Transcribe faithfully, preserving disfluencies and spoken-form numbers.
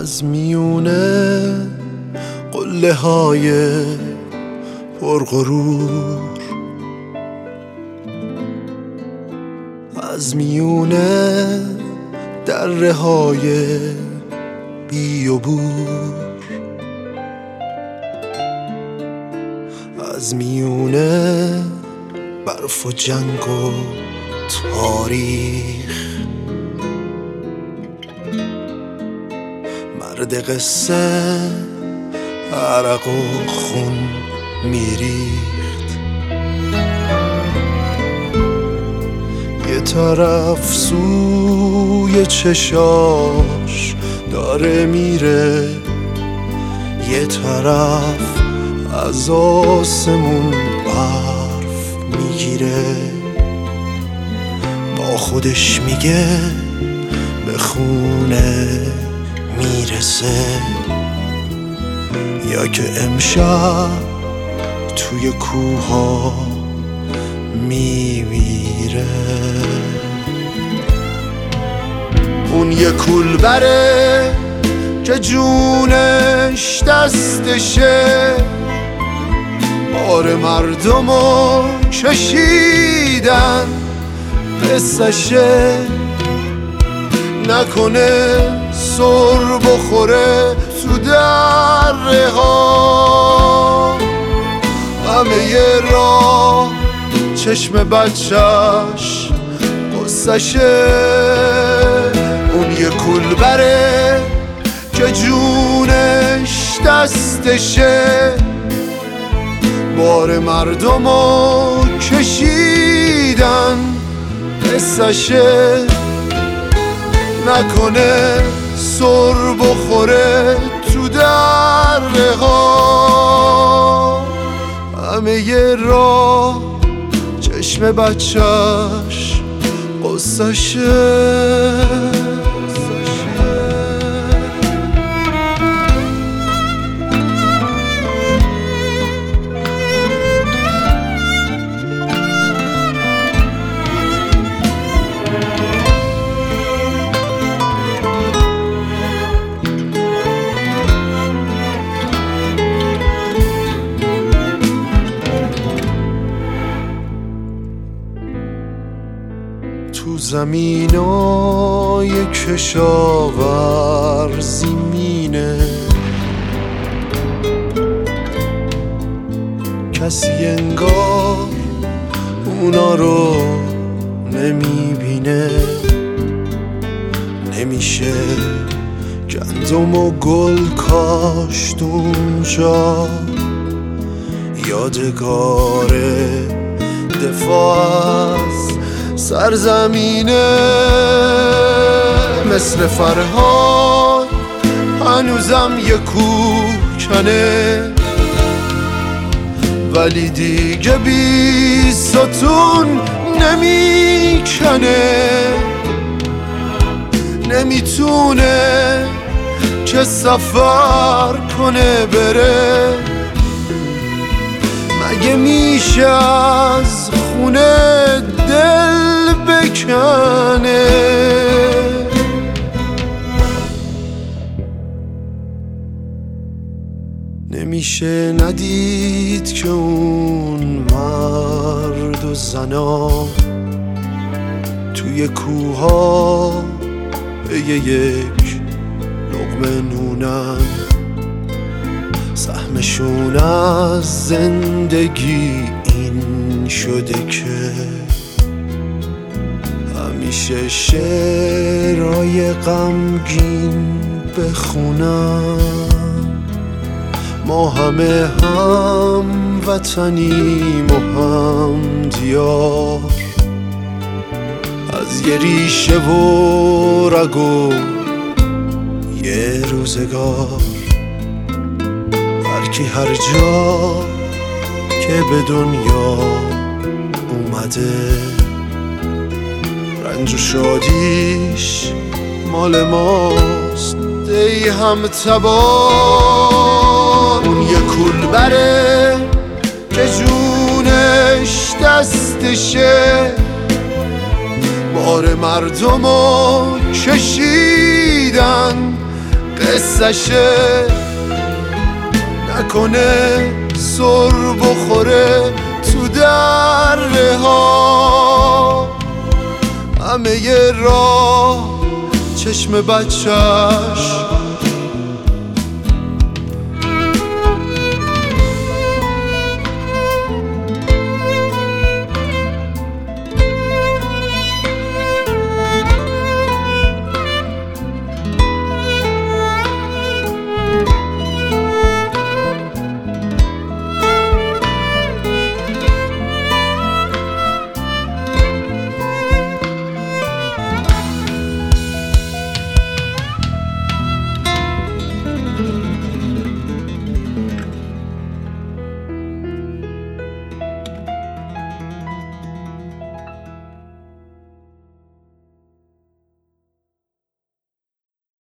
از میونه قله های پرغرور، از میونه دره های بی و بور، از میونه برف و جنگ و تاریخ، مرد قصه عرق و خون میریخت، یه طرف سوی چشاش داره میره، یه طرف از آسمون برف میگیره، با خودش میگه به خونه میرسه، یا که امشب توی کوها میمیره. اون یه کولبره که جونش دستشه، بار مردمو کشیدن قصشه، نکنه سر بخوره تو دره ها، همه ی راه چشم بچهش قصشه. اون یه کولبره که جونش دستشه، بار مردمو کشیدن قصشه، نکنه سر بخوره تو دره ها، همه ی راه چشم بچهش قصشه. تو زمینای کشاورزی مینه، کسی انگار اونا رو نمیبینه، نمیشه گندم و گل کاشت اونجا، یادگار دفاع از سرزمینه، مثل فرهاد هنوزم یه کوه کنه، ولی دیگه بی ستون نمیکنه، نمیتونه که سفر کنه بره، مگه میشه از خونه دل بکنه. نمیشه ندید که اون مرد و زنا توی کوها به یک لقمه نونن، سهمشون از زندگی این شده که همیشه شعرهای غمگین بخونم. ما همه هم وطنیم و هم دیار، از یه ریشه و رگ و یه روزگار، هر کی هر جا که به دنیا اومده، رنج و شادیش مال ماست دی هم تبار. اون یه کولبره که جونش دستشه، بار مردمو کشیدن قصهشه، نکنه سر بخوره تو دره ها. همه ی راه چشم بچهش